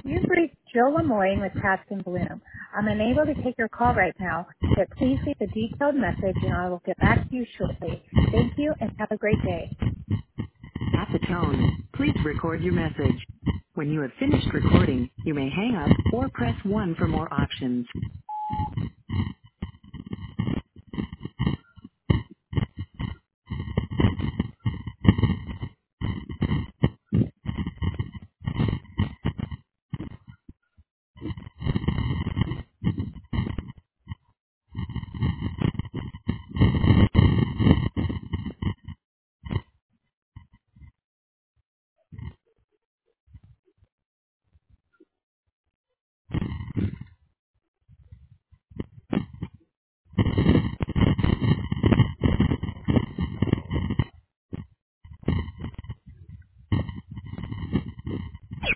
You've reached Jill Lemoyne with Task and Bloom. I'm unable to take your call right now, but please leave a detailed message and I will get back to you shortly. Thank you and have a great day. At the tone, please record your message. When you have finished recording, you may hang up or press 1 for more options.